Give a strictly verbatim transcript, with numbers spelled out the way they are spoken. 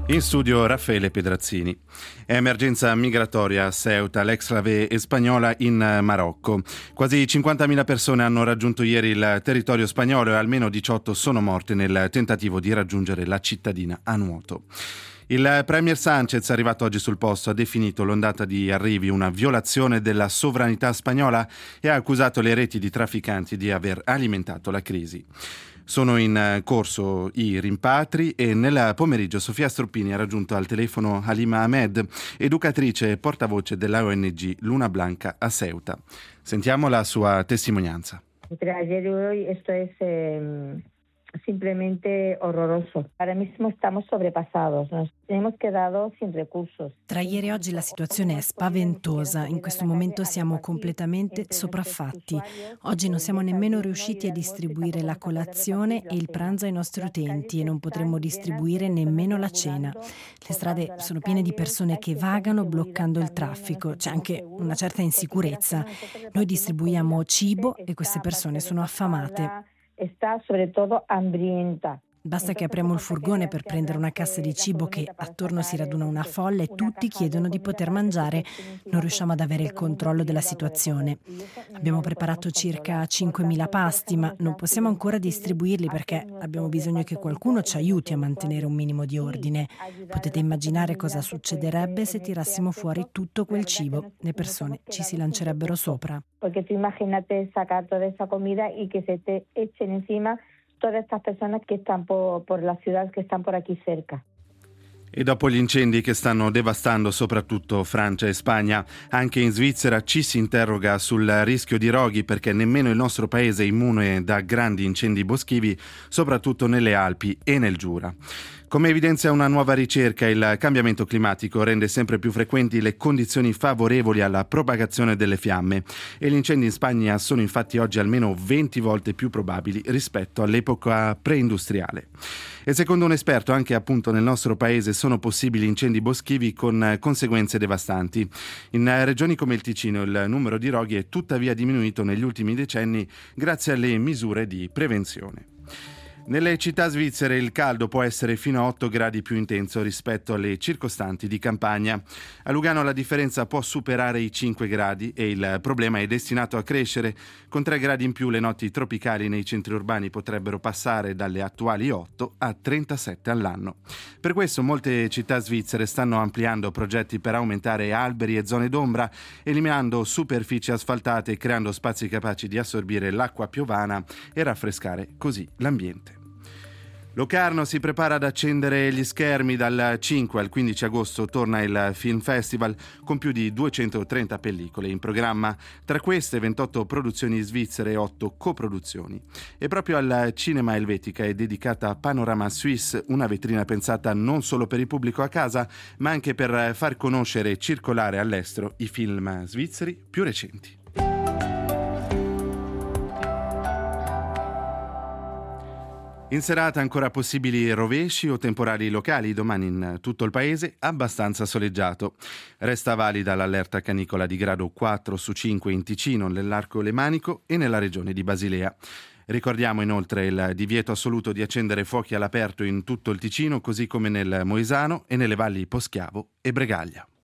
In studio Raffaele Pedrazzini. Emergenza migratoria a Ceuta, l'ex-clave spagnola in Marocco. Quasi cinquantamila persone hanno raggiunto ieri il territorio spagnolo e almeno diciotto sono morte nel tentativo di raggiungere la cittadina a nuoto. Il premier Sánchez, arrivato oggi sul posto, ha definito l'ondata di arrivi una violazione della sovranità spagnola e ha accusato le reti di trafficanti di aver alimentato la crisi. Sono in corso i rimpatri e nel pomeriggio Sofia Stroppini ha raggiunto al telefono Halima Ahmed, educatrice e portavoce della O N G Luna Blanca a Ceuta. Sentiamo la sua testimonianza. Entre ayer y hoy esto es eh, simplemente horroroso. Ahora mismo estamos sobrepasados, nos hemos quedado sin recursos. Tra ieri e oggi la situazione è spaventosa, in questo momento siamo completamente sopraffatti. Oggi non siamo nemmeno riusciti a distribuire la colazione e il pranzo ai nostri utenti e non potremo distribuire nemmeno la cena. Le strade sono piene di persone che vagano bloccando il traffico, c'è anche una certa insicurezza. Noi distribuiamo cibo e queste persone sono affamate. Sta soprattutto hambrienta. Basta che apriamo il furgone per prendere una cassa di cibo che attorno si raduna una folla e tutti chiedono di poter mangiare. Non riusciamo ad avere il controllo della situazione. Abbiamo preparato circa cinquemila pasti, ma non possiamo ancora distribuirli perché abbiamo bisogno che qualcuno ci aiuti a mantenere un minimo di ordine. Potete immaginare cosa succederebbe se tirassimo fuori tutto quel cibo. Le persone ci si lancerebbero sopra. Perché tu immaginate sacar toda esa comida y que se te echen encima todas estas personas que están por, por la ciudad, que están por aquí cerca. E dopo gli incendi che stanno devastando soprattutto Francia e Spagna, anche in Svizzera ci si interroga sul rischio di roghi perché nemmeno il nostro paese è immune da grandi incendi boschivi, soprattutto nelle Alpi e nel Giura. Come evidenzia una nuova ricerca, il cambiamento climatico rende sempre più frequenti le condizioni favorevoli alla propagazione delle fiamme e gli incendi in Spagna sono infatti oggi almeno venti volte più probabili rispetto all'epoca preindustriale. E secondo un esperto anche appunto nel nostro paese sono possibili incendi boschivi con conseguenze devastanti. In regioni come il Ticino il numero di roghi è tuttavia diminuito negli ultimi decenni grazie alle misure di prevenzione. Nelle città svizzere il caldo può essere fino a otto gradi più intenso rispetto alle circostanti di campagna. A Lugano la differenza può superare i cinque gradi e il problema è destinato a crescere. Con tre gradi in più le notti tropicali nei centri urbani potrebbero passare dalle attuali otto a trentasette all'anno. Per questo molte città svizzere stanno ampliando progetti per aumentare alberi e zone d'ombra, eliminando superfici asfaltate e creando spazi capaci di assorbire l'acqua piovana e raffrescare così l'ambiente. Locarno si prepara ad accendere gli schermi. Dal cinque al quindici agosto torna il Film Festival con più di duecentotrenta pellicole in programma, tra queste ventotto produzioni svizzere e otto coproduzioni. E proprio al Cinema Elvetica è dedicata Panorama Suisse, una vetrina pensata non solo per il pubblico a casa, ma anche per far conoscere e circolare all'estero i film svizzeri più recenti. In serata ancora possibili rovesci o temporali locali, domani in tutto il paese abbastanza soleggiato. Resta valida l'allerta canicola di grado quattro su cinque in Ticino, nell'Arco Lemanico e nella regione di Basilea. Ricordiamo inoltre il divieto assoluto di accendere fuochi all'aperto in tutto il Ticino, così come nel Moisano e nelle valli Poschiavo e Bregaglia.